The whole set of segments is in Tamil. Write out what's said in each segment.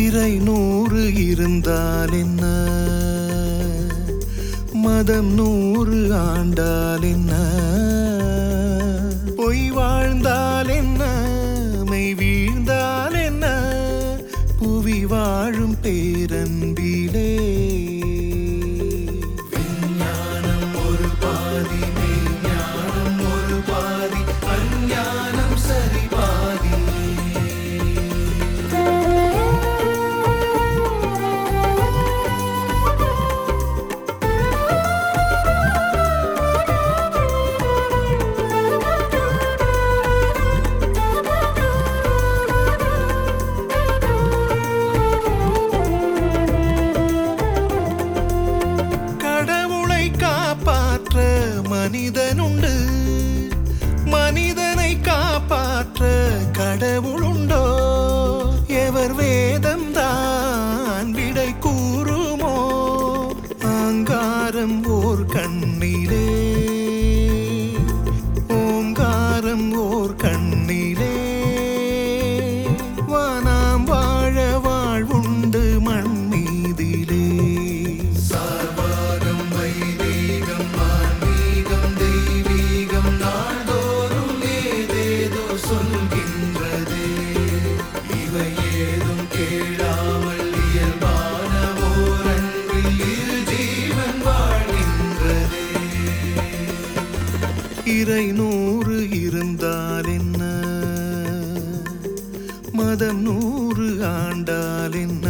இறை 100 இருந்தால் என்ன, மதம் 100 ஆண்டால் என்ன, பொய் வாழ்ந்தால் என்ன, மெய் வீழ்ந்தால் என்ன, புவி வாழும் பேரன்பிலே விஞ்ஞானம் ஒரு பாதி, மெய்ஞானம் ஒரு பாதி, அஞ்ஞானம் சரி பாதி. மனிதனுண்டு, மனிதனை காப்பாற்ற கடவுளுண்டோ? எவர் வேதம் தான் விடை கூறுமோ? ஆங்காரம் ஓர் கண்ணிலே, ஓங்காரம் ஓர் கண்ணிலே, வானாம் வாழ வாழ்வுண்டு மண் மீதிலே. சார்வாகம் வைதீகம் நாள்தோறும் ஏதேதோ சொல்கின்றதே, இவை ஏதும் கேளாமல் இயல்பான ஓரன்பில் இரு ஜீவன் வாழ்கின்றதே. இறை 100 இருந்தால் என்ன, மதம் 100 ஆண்டால் என்ன.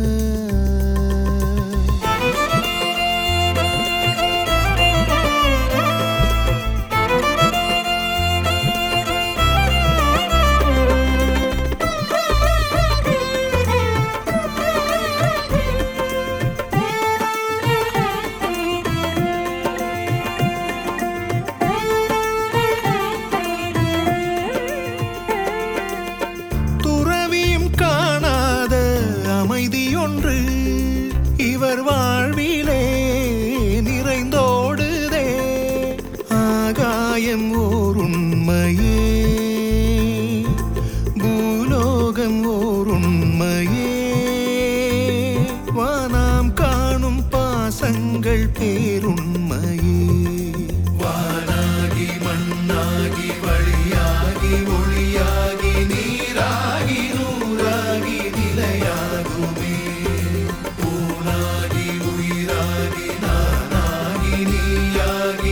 ஒன்று இவர் வாழ்விலே நிறைந்தோடுதே, ஆகாயம் ஓர் உண்மையே, பூலோகம் ஓர் உண்மையே, வானாம் காணும் பாசங்கள் பேருண்மையே. வானாகி மண்ணாகி வழியாகி ஒளியாகி நீராகி நூறாகி நிலையாகுமே, ஊனாகி உயிராகி நானாகி நீயாகி